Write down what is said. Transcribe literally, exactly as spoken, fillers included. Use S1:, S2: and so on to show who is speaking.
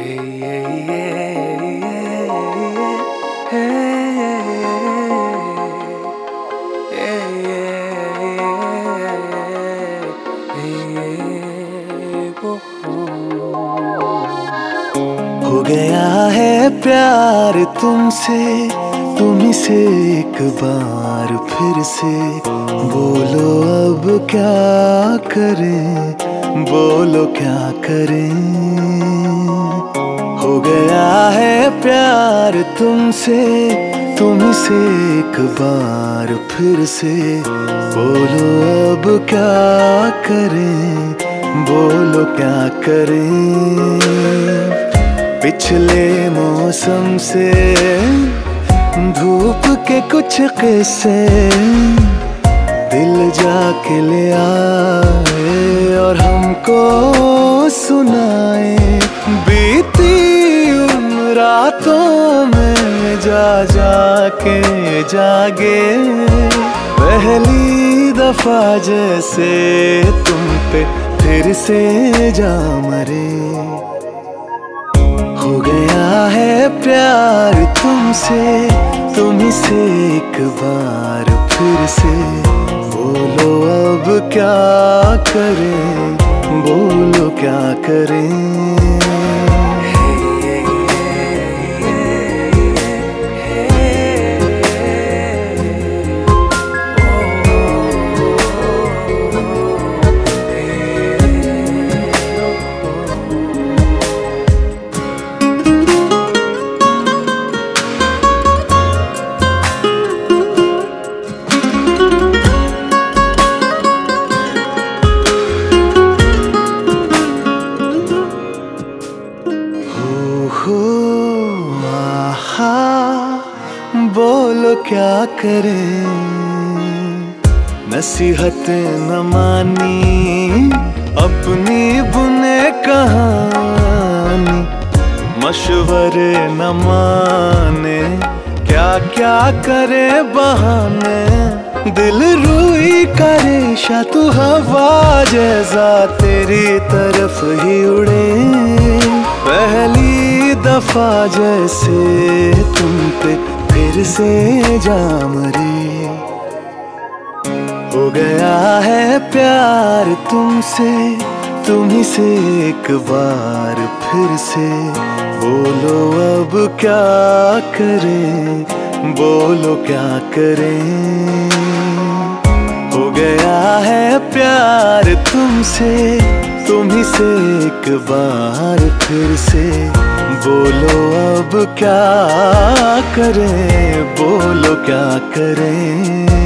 S1: हो गया है प्यार तुमसे, तुम्ही से एक बार फिर से। बोलो अब क्या करें, बोलो क्या करें। हो गया है प्यार तुमसे, तुम्ही से एक बार फिर से। बोलो अब क्या करें, बोलो क्या करें। पिछले मौसम से धूप के कुछ किस्से दिल जाके ले आए और हमको सुनाए। बीती उन रातों में जा जा के जागे, पहली दफा जैसे तुम पे फिर से जा मरे। हो गया है प्यार तुमसे, तुम्ही से एक बार फिर से। बोलो अब क्या करें, बोलो क्या करें। बोलो क्या करें। नसीहत न मानी अपनी बुने कहानी, मशवरे न माने क्या क्या करे बहाने। दिल रूई का रेशा तू हवा जैसा तेरी तरफ ही उड़े। पहली दफा जैसे तुम पे फिर से जा मरे। हो गया है प्यार तुमसे, तुम्ही से एक बार फिर से। बोलो अब क्या करें, बोलो क्या करें। हो गया है प्यार तुमसे, तुम्ही से एक बार फिर से। बोलो अब क्या करें, बोलो क्या करें।